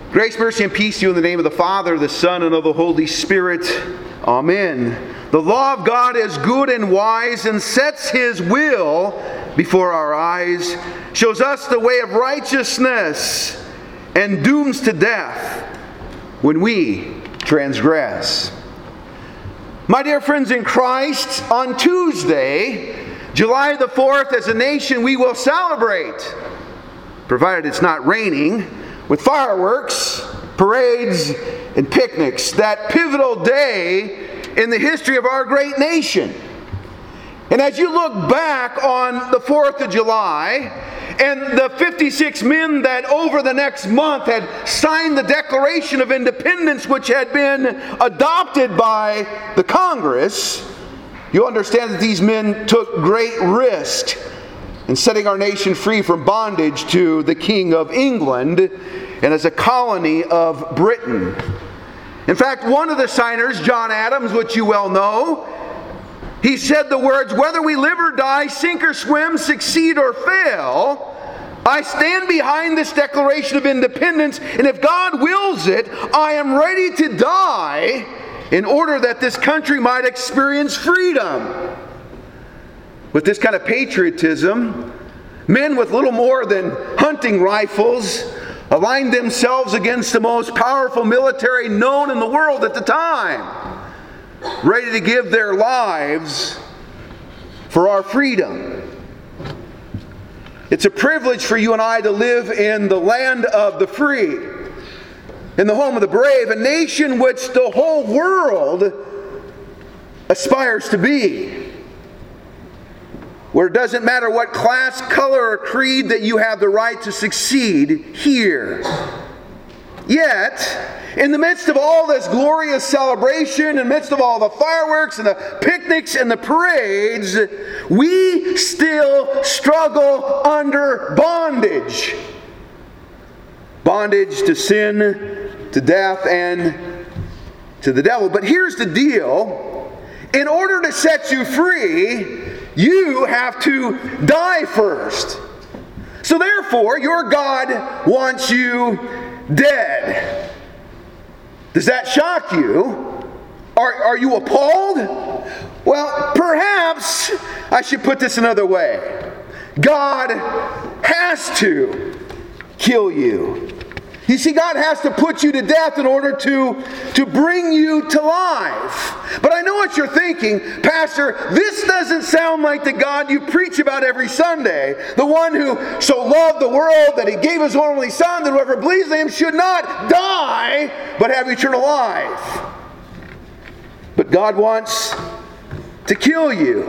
Grace, mercy, and peace to you in the name of the Father, the Son, and of the Holy Spirit. Amen. The law of God is good and wise and sets His will before our eyes, shows us the way of righteousness, and dooms to death when we transgress. My dear friends in Christ, on Tuesday, July the 4th, as a nation we will celebrate, provided it's not raining, with fireworks, parades, and picnics, that pivotal day in the history of our great nation. And as you look back on the 4th of July, and the 56 men that over the next month had signed the Declaration of Independence, which had been adopted by the Congress, you'll understand that these men took great risk in setting our nation free from bondage to the King of England and as a colony of Britain. In fact, one of the signers, John Adams, which you well know, he said the words, "Whether we live or die, sink or swim, succeed or fail, I stand behind this Declaration of Independence, and if God wills it, I am ready to die in order that this country might experience freedom." With this kind of patriotism, men with little more than hunting rifles aligned themselves against the most powerful military known in the world at the time, ready to give their lives for our freedom. It's a privilege for you and I to live in the land of the free, in the home of the brave, a nation which the whole world aspires to be, where it doesn't matter what class, color, or creed, that you have the right to succeed here. Yet, in the midst of all this glorious celebration, in the midst of all the fireworks and the picnics and the parades, we still struggle under bondage. Bondage to sin, to death, and to the devil. But here's the deal. In order to set you free, you have to die first. So therefore, your God wants you dead. Does that shock you? Are you appalled? Well, perhaps I should put this another way. God has to kill you. You see, God has to put you to death in order to bring you to life. But I know what you're thinking, Pastor, this doesn't sound like the God you preach about every Sunday. The one who so loved the world that He gave His only Son, that whoever believes in Him should not die, but have eternal life. But God wants to kill you.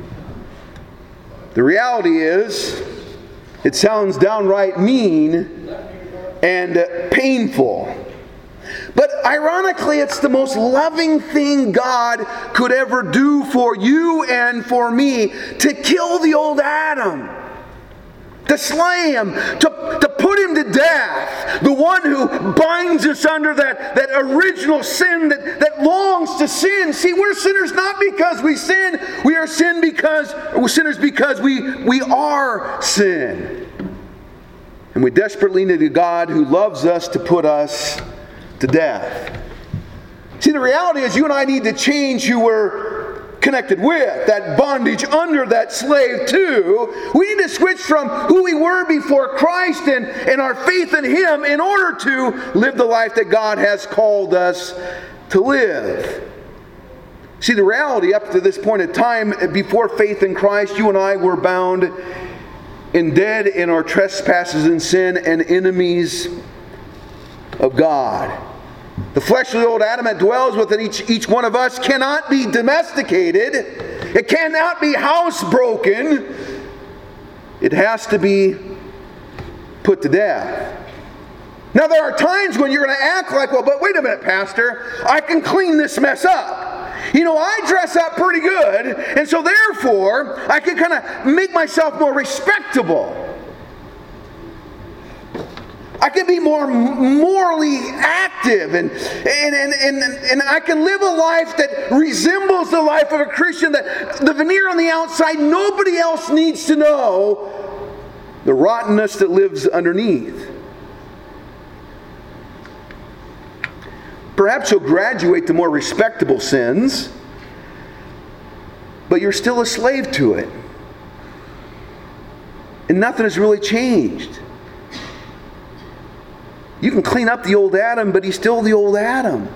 The reality is, it sounds downright mean and painful. But ironically, it's the most loving thing God could ever do for you and for me, to kill the old Adam, to slay him, to put him to death, the one who binds us under that original sin that longs to sin. See, we're sinners not because we sin, we are sinners because we are sin. And we desperately need a God who loves us to put us to death. See, the reality is you and I need to change who we're connected with, that bondage under, that slave to. We need to switch from who we were before Christ and our faith in Him in order to live the life that God has called us to live. See, the reality up to this point in time, before faith in Christ, you and I were bound and dead in our trespasses and sin, and enemies of God. The fleshly old Adam that dwells within each one of us cannot be domesticated. It cannot be housebroken. It has to be put to death. Now, there are times when you're going to act like, well, but wait a minute, Pastor, I can clean this mess up. You know, I dress up pretty good, and so therefore, I can kind of make myself more respectable. I can be more morally active, and I can live a life that resembles the life of a Christian, that the veneer on the outside, nobody else needs to know the rottenness that lives underneath. Perhaps you'll graduate to more respectable sins, but you're still a slave to it. And nothing has really changed. You can clean up the old Adam, but he's still the old Adam.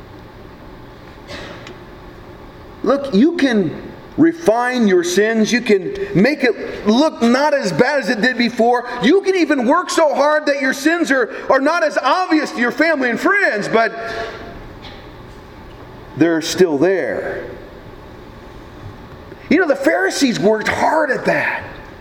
Look, you can refine your sins. You can make it look not as bad as it did before. You can even work so hard that your sins are not as obvious to your family and friends, but they're still there. You know, the Pharisees worked hard at that.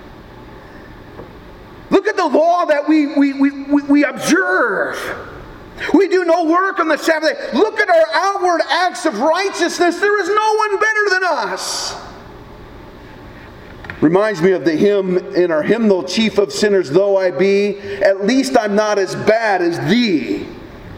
Look at the law that we observe. We do no work on the Sabbath day. Look at our outward acts of righteousness. There is no one better than us. Reminds me of the hymn in our hymnal, Chief of Sinners though I be, at least I'm not as bad as thee.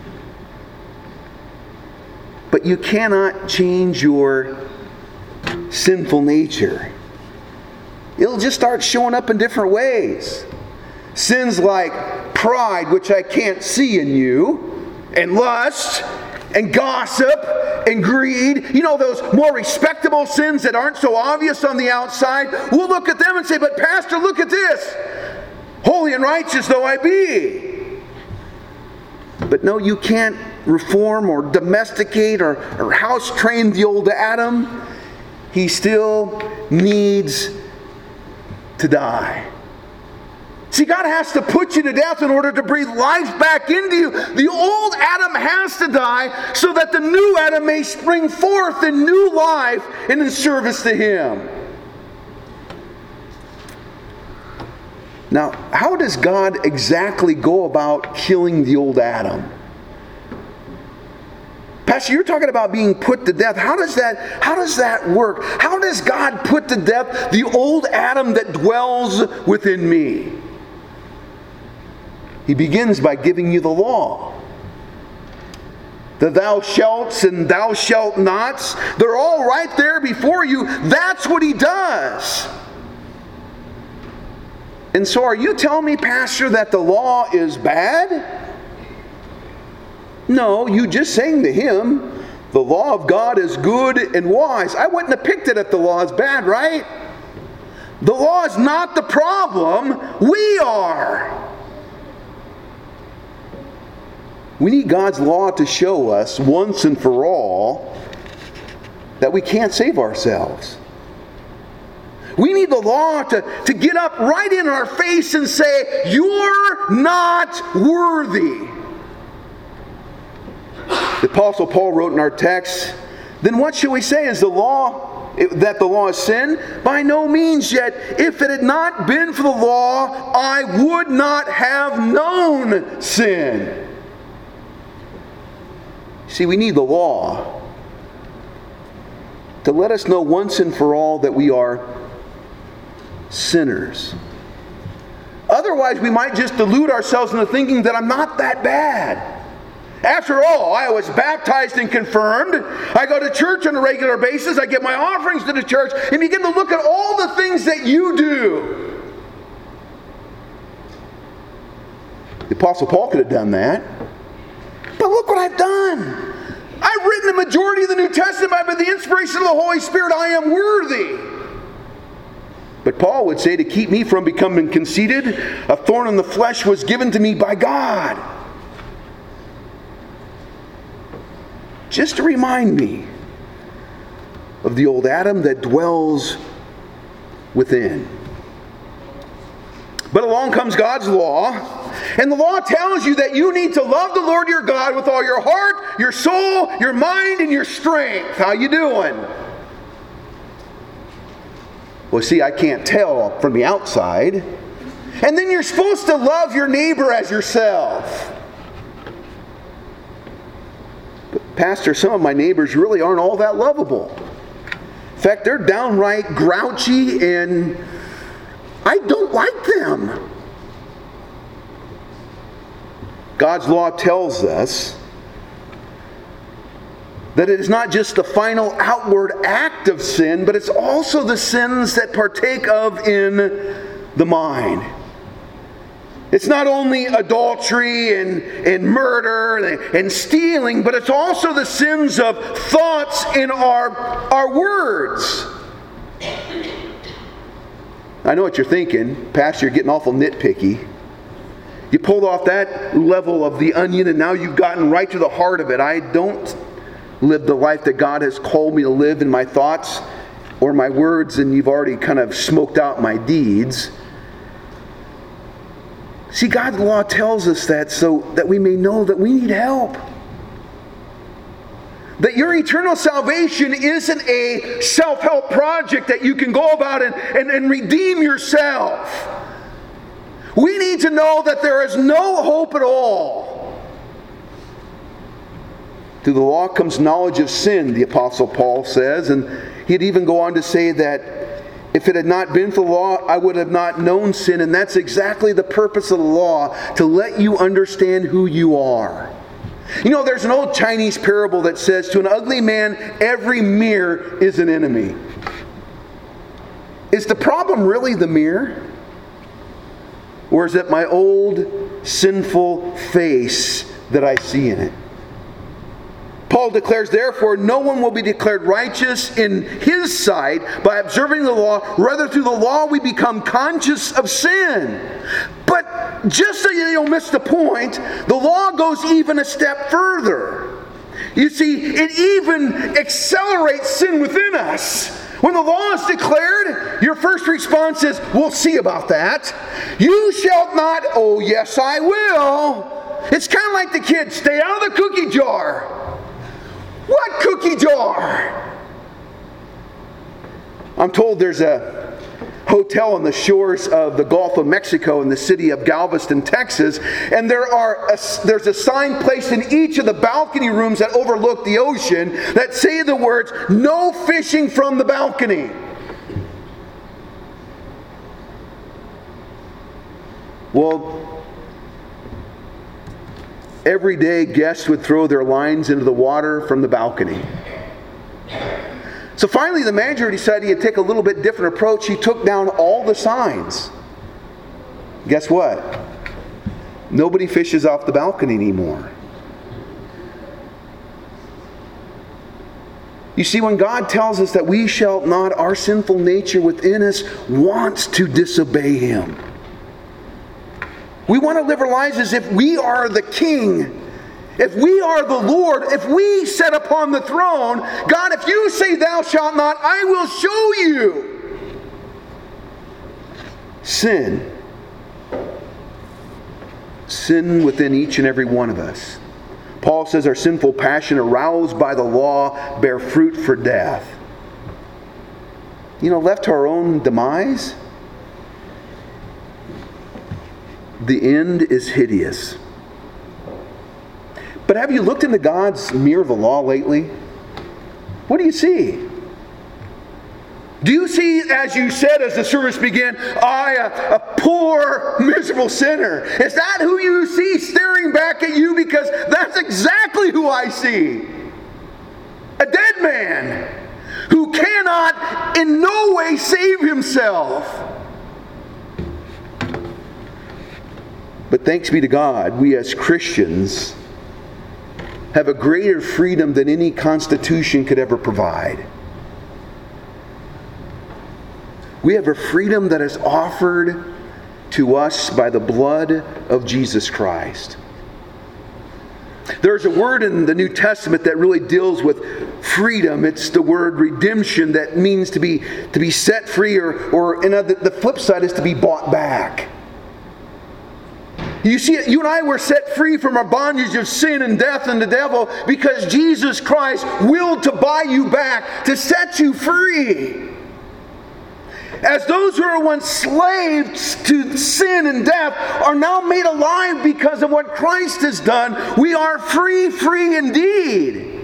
But you cannot change your sinful nature. It'll just start showing up in different ways. Sins like pride, which I can't see in you, and lust, and gossip, and greed. You know, those more respectable sins that aren't so obvious on the outside. We'll look at them and say, but Pastor, look at this. Holy and righteous though I be. But no, you can't reform or domesticate or house train the old Adam. He still needs to die. See, God has to put you to death in order to breathe life back into you. The old Adam has to die so that the new Adam may spring forth in new life and in service to Him. Now, how does God exactly go about killing the old Adam? Pastor, you're talking about being put to death. How does that work? How does God put to death the old Adam that dwells within me? He begins by giving you the law. The thou shalts and thou shalt nots, they're all right there before you. That's what He does. And so are you telling me, Pastor, that the law is bad? No, you just sang the hymn, the law of God is good and wise. I wouldn't have picked it if the law is bad, right? The law is not the problem. We are. We need God's law to show us once and for all that we can't save ourselves. We need the law to get up right in our face and say, you're not worthy. The Apostle Paul wrote in our text, then what shall we say? Is the law that the law is sin? By no means, yet if it had not been for the law, I would not have known sin. See, we need the law to let us know once and for all that we are sinners. Otherwise, we might just delude ourselves into thinking that I'm not that bad. After all, I was baptized and confirmed. I go to church on a regular basis. I give my offerings to the church. And begin to look at all the things that you do. The Apostle Paul could have done that. But look what I've done. I've written the majority of the New Testament by the inspiration of the Holy Spirit. I am worthy. But Paul would say, to keep me from becoming conceited, a thorn in the flesh was given to me by God. Just to remind me of the old Adam that dwells within. But along comes God's law, and the law tells you that you need to love the Lord your God with all your heart, your soul, your mind, and your strength. How you doing? Well, see, I can't tell from the outside. And then you're supposed to love your neighbor as yourself. But Pastor, some of my neighbors really aren't all that lovable. In fact, they're downright grouchy and I don't like them. God's law tells us that it is not just the final outward act of sin, but it's also the sins that partake of in the mind. It's not only adultery and murder and stealing, but it's also the sins of thoughts in our words. I know what you're thinking. Pastor, you're getting awful nitpicky. You pulled off that level of the onion and now you've gotten right to the heart of it. I don't live the life that God has called me to live in my thoughts or my words, and you've already kind of smoked out my deeds. See, God's law tells us that so that we may know that we need help. That your eternal salvation isn't a self-help project that you can go about and redeem yourself. We need to know that there is no hope at all. Through the law comes knowledge of sin, the Apostle Paul says, and he'd even go on to say that if it had not been for the law, I would have not known sin. And that's exactly the purpose of the law, to let you understand who you are. You know, there's an old Chinese parable that says, to an ugly man, every mirror is an enemy. Is the problem really the mirror? Or is it my old sinful face that I see in it? Paul declares, therefore, no one will be declared righteous in his sight by observing the law. Rather, through the law we become conscious of sin. But just so you don't miss the point, the law goes even a step further. You see, it even accelerates sin within us. When the law is declared, your first response is, we'll see about that. You shall not, oh yes I will. It's kind of like the kids, stay out of the cookie jar. What cookie jar? I'm told there's a hotel on the shores of the Gulf of Mexico in the city of Galveston, Texas, and there's a sign placed in each of the balcony rooms that overlook the ocean that say the words, no fishing from the balcony. Well, every day guests would throw their lines into the water from the balcony. So finally the manager decided he'd take a little bit different approach. He took down all the signs. Guess what? Nobody fishes off the balcony anymore. You see, when God tells us that we shall not, our sinful nature within us wants to disobey Him. We want to live our lives as if we are the King. If we are the Lord, if we sit upon the throne, God, if you say thou shalt not, I will show you. Sin within each and every one of us. Paul says our sinful passion aroused by the law bear fruit for death. You know, left to our own demise, the end is hideous. But have you looked into God's mirror of the law lately? What do you see? Do you see, as you said as the service began, I, a poor, miserable sinner? Is that who you see staring back at you? Because that's exactly who I see. A dead man who cannot in no way save himself. But thanks be to God, we as Christians have a greater freedom than any constitution could ever provide. We have a freedom that is offered to us by the blood of Jesus Christ. There's a word in the New Testament that really deals with freedom. It's the word redemption, that means to be set free, or the flip side is to be bought back. You see, you and I were set free from our bondage of sin and death and the devil because Jesus Christ willed to buy you back, to set you free. As those who were once slaves to sin and death are now made alive because of what Christ has done, we are free indeed.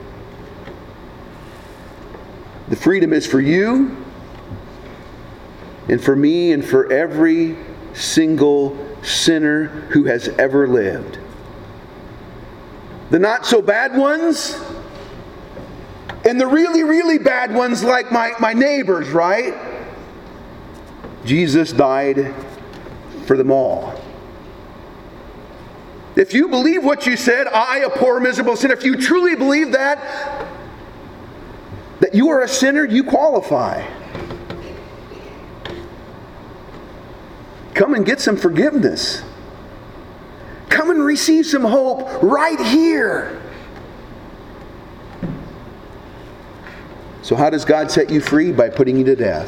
The freedom is for you and for me and for every single sinner who has ever lived. The not so bad ones and the really, really bad ones, like my neighbors, right? Jesus died for them all. If you believe what you said, I, a poor, miserable sinner, if you truly believe that you are a sinner, you qualify. Come and get some forgiveness. Come and receive some hope right here. So how does God set you free? By putting you to death.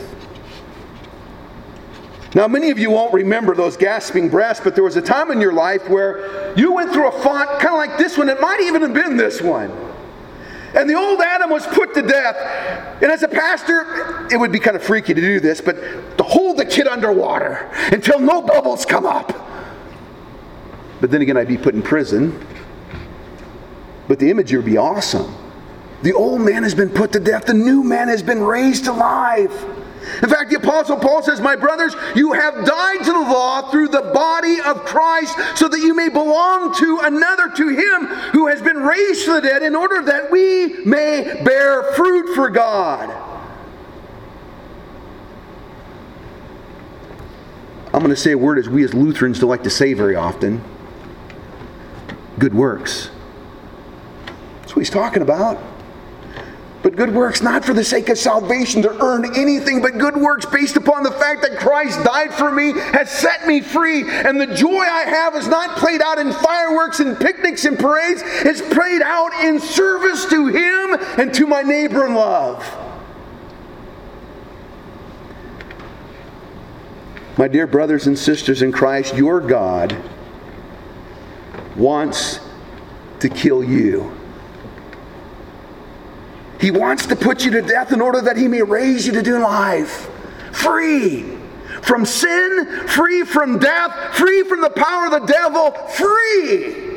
Now, many of you won't remember those gasping breaths, but there was a time in your life where you went through a font kind of like this one. It might even have been this one. And the old Adam was put to death. And as a pastor, it would be kind of freaky to do this, but to hold the kid underwater until no bubbles come up. But then again, I'd be put in prison. But the imagery would be awesome. The old man has been put to death. The new man has been raised to life. In fact, the Apostle Paul says, my brothers, you have died to the law through the body of Christ so that you may belong to another, to him who has been raised from the dead, in order that we may bear fruit for God. I'm going to say a word as we as Lutherans don't like to say very often. Good works. That's what he's talking about. But good works not for the sake of salvation to earn anything, but good works based upon the fact that Christ died for me, has set me free, and the joy I have is not played out in fireworks and picnics and parades. It's played out in service to him and to my neighbor in love. My dear brothers and sisters in Christ, your God wants to kill you. He wants to put you to death in order that he may raise you to new life. Free from sin, free from death, free from the power of the devil, free.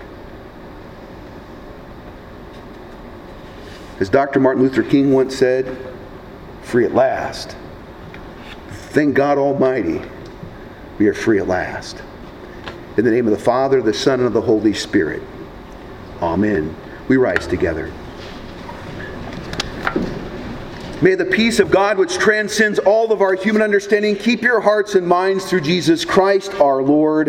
As Dr. Martin Luther King once said, free at last. Thank God Almighty, we are free at last. In the name of the Father, the Son, and of the Holy Spirit. Amen. We rise together. May the peace of God, which transcends all of our human understanding, keep your hearts and minds through Jesus Christ our Lord.